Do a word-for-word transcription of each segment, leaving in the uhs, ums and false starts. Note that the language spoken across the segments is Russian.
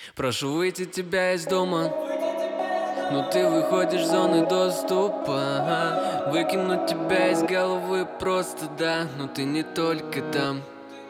Прошу выйти тебя из дома, но ты выходишь с зоны доступа. Выкинуть тебя из головы просто, да, но ты не только там.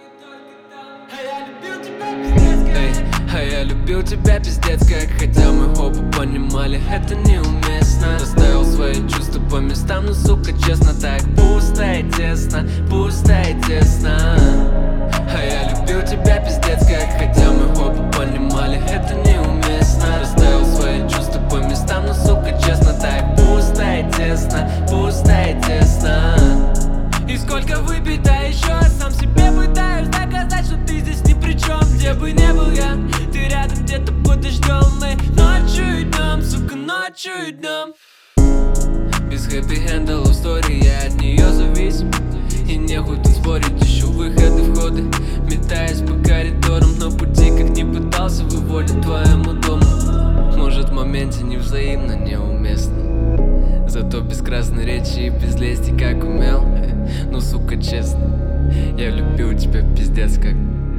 Эй, а я любил тебя пиздец как, хотя мы оба понимали, это неуместно. Расставил свои чувства по местам, но, сука, честно, так пусто и тесно, пусто и тесно. А я любил тебя пиздец как, хотя мы оба понимали, это неуместно. Расставил свои чувства по местам, но, сука, честно, так пусто и тесно, пусто и тесно. И сколько выпить, да еще сам себе пытаюсь доказать, что ты здесь ни при чем. Где бы не был я, ты рядом где-то под дождем. Мы ночью и днем, сука, ночью и днем. Без хэппи-энда лов стори, я от нее зависим. И нехуй тут спорить, ищу выходы, входы. Метаюсь по коридорам, но пути как не пытался выводить твоему дому. Может в моменте невзаимно, неуместно, зато без красной речи и без лести как умел. Ну, сука, честно, я любил тебя пиздец как.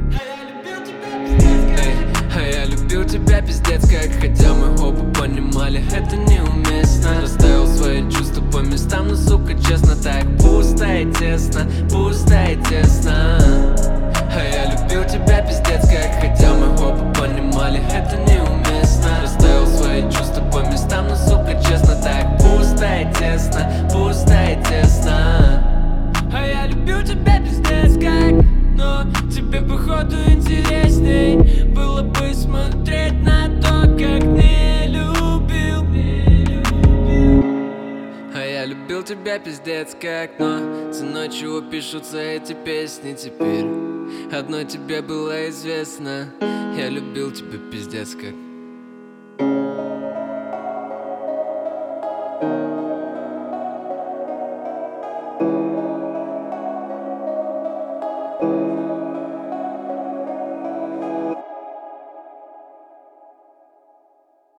Эй, а я любил тебя пиздец как, хотя мы оба понимали, это неуместно. Расставил свои чувства по местам, но, сука, честно, так пусто и тесно, пусто и тесно. А я любил тебя пиздец как, хотя мы оба понимали, это неуместно. Расставил свои чувства по местам, но, сука, честно, так пусто и тесно, пусто и тесно. А я любил тебя пиздец как, но тебе походу интересней было бы смотреть на то, как не любил. А я любил тебя пиздец как, но ценой чего пишутся эти песни теперь. Одно тебе было известно, я любил тебя пиздец как.